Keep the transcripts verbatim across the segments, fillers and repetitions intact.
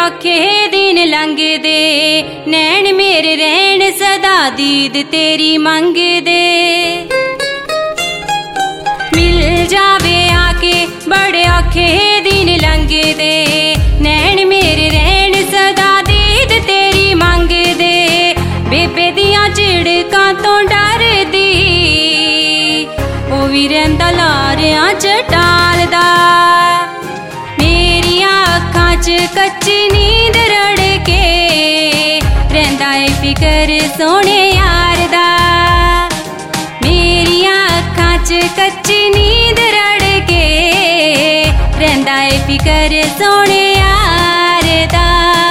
औखे दिन लंघदे, नैन मेरे रहन सदा दीद तेरी मंगदे। मिल जावे आके बड़े औखे दिन लंघदे, नैन मेरे रहन सदा दीद तेरी मंगदे। बेबे दियां झिड़कां तो डरदी, ओ भी रहिंदा लारियां च टालदा। मेरियां अखां च कच्ची नींद रड़के, रहिंदा ए फिकर सोहणे यार दा। मेरियां अखां च कच्ची नींद रड़के, रहिंदा ए फिकर सोहणे यार दा।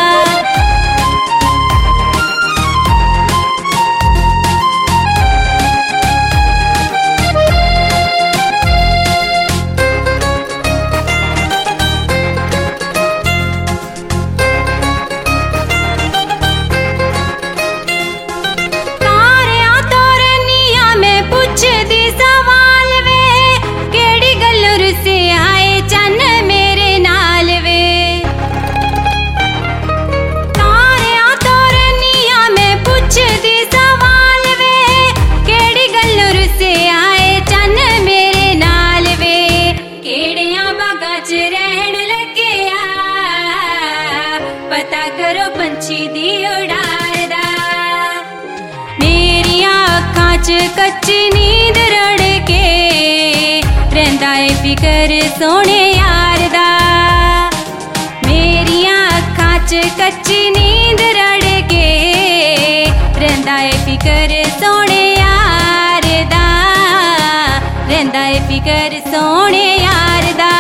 पता करो पंछी दी उड़ार दा। मेरियां अखां च कच्ची नींद रड़के, रहिंदा ए फिकर सोहणे यार दा। मेरियां अखां च कच्ची नींद रड़के, रहिंदा ए फिकर सोहणे यार दा। रहिंदा ए फिकर सोहणे यार दा।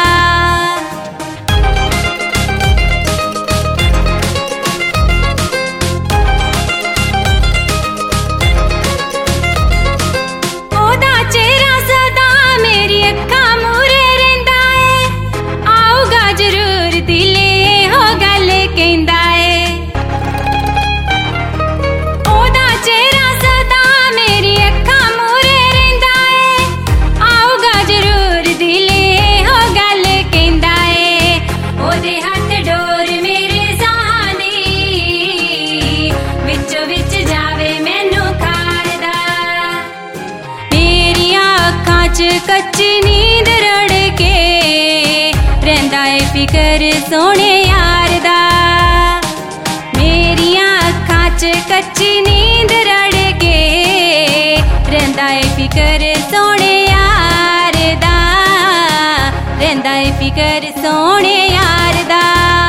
कच्ची नींद रड़के, रहिंदा ए फिकर सोहणे यार दा। मेरियां अखां च कच्ची नींद रड़के, रहिंदा ए फिकर सोहणे यार दा। रहिंदा ए फिकर सोहणे यार दा।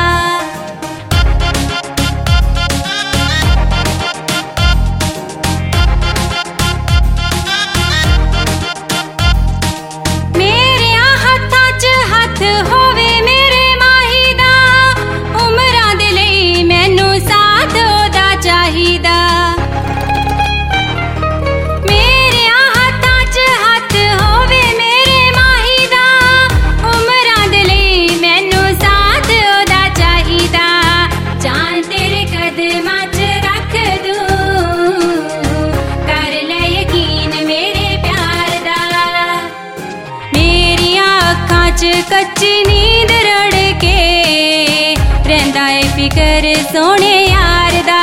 कच्ची नींद रड़के, रहिंदा ए फिकर सोहणे यार दा।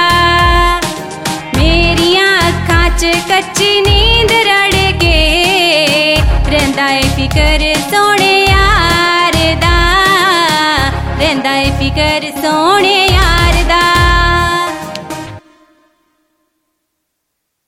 मेरियां अखां च कच्ची नींद रड़के, रहिंदा ए फिकर सोहणे यार दा। रहिंदा ए फिकर सोहणे यार